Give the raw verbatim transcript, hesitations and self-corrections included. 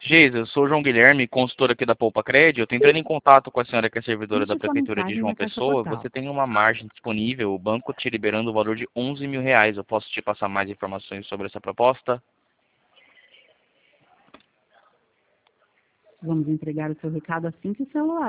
Geisa, eu sou o João Guilherme, consultor aqui da Poupa Cred. Eu estou entrando em contato com a senhora que é servidora da Deixe sua Prefeitura de mensagem João na caixa Pessoa. postal. Você tem uma margem disponível, o banco te liberando o valor de onze mil reais. Eu posso te passar mais informações sobre essa proposta? Vamos entregar o seu recado assim que o celular